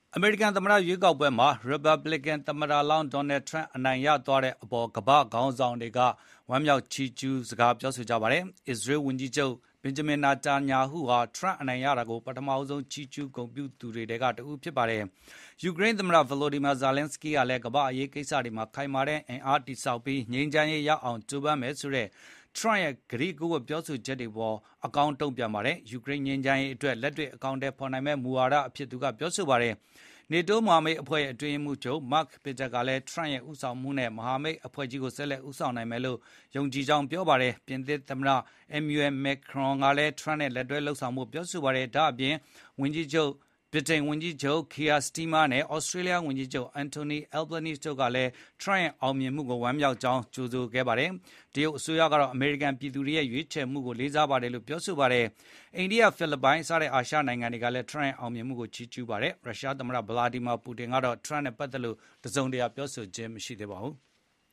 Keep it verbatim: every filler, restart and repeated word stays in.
အမေရိကန်သမ္မတရွေးကောက်ပွဲမှာ Republican သမ္မတလောင်း Donald Trump အနိုင်ရသွားတဲ့အပေါ်ကမ္ဘာ့ခေါင်းဆောင်တွေကဝမ်းမြောက်ချီးကျူးစကားပြောဆိုကြပါတယ်။ အစ္စရေးဝန်ကြီးချုပ် Benjamin Netanyahu ဟာ Trump အနိုင်ရတာကိုပထမဆုံးချီးကျူးဂုဏ်ပြုသူတွေထဲကတဦးဖြစ်ပါတယ်။ ယူကရိန်းသမ္မတ Volodymyr Zelenskyy ကလည်းကမ္ဘာ့အရေးကိစ္စတွေမှာခိုင်မာတဲ့အင်အားတည်ဆောက်ပြီးငြိမ်းချမ်းရေးရအောင်ကြိုးပမ်းမယ်ဆိုတဲ့ Trump ရဲ့ကတိကဝတ်ပြောဆိုချက်တွေအပေါ်အကောင်းတုံ့ပြန်ပါတယ်။ ယူကရိန်းငြိမ်းချမ်းရေးအတွက်လက်တွေ့အကောင်အထည်ဖေါ်နိုင်မယ့်မူဝါဒအဖြစ်သူကပြောဆိုပါတယ်။ NATO မဟာမိတ်အဖွဲ့အတွင်းရေးမှူးချုပ် Mark Rutte ကလည်း Trump ရဲ့ဦးဆောင်မှုနဲ့မဟာမိတ်အဖွဲ့ကြီးကိုဆက်လက်ဦးဆောင်နိုင်မယ်လို့ယုံကြည်ကြောင်းပြောပါတယ်။ ပြင်သစ်သမ္မတ Emmanuel Macron ကလည်း Trump နဲ့လက်တွဲလုပ်ဆောင်ဖို့ပြောဆိုပါတယ်။ ဒါ့အပြင် ဗြိတိန်ဝန်ကြီးချုပ် Keir Starmer နဲ့ Australia ဝန်ကြီးချုပ် Anthony Albanese တို့ကလည်း Trump ရဲ့အောင်မြင်မှုကိုဝမ်းမြောက်ကြောင်းကြိုဆိုခဲ့ပါတယ်။ တရုတ်အစိုးရကတော့ အမေရိကန်ပြည်သူတွေရဲ့ရွေးချယ်မှုကိုလေးစားပါတယ်လို့ပြောဆိုပါတယ်။ အိန္ဒိယ၊ ဖိလစ်ပိုင်စတဲ့အာရှနိုင်ငံတွေကလည်း Trump ရဲ့အောင်မြင်မှုကိုချီးကျူးပါတယ်။ ရုရှားသမ္မတ Vladimir Putin ကတော့ Trump နဲ့ပတ်သက်လို့တစုံတရာပြောဆိုခြင်းမရှိသေးပါဘူး။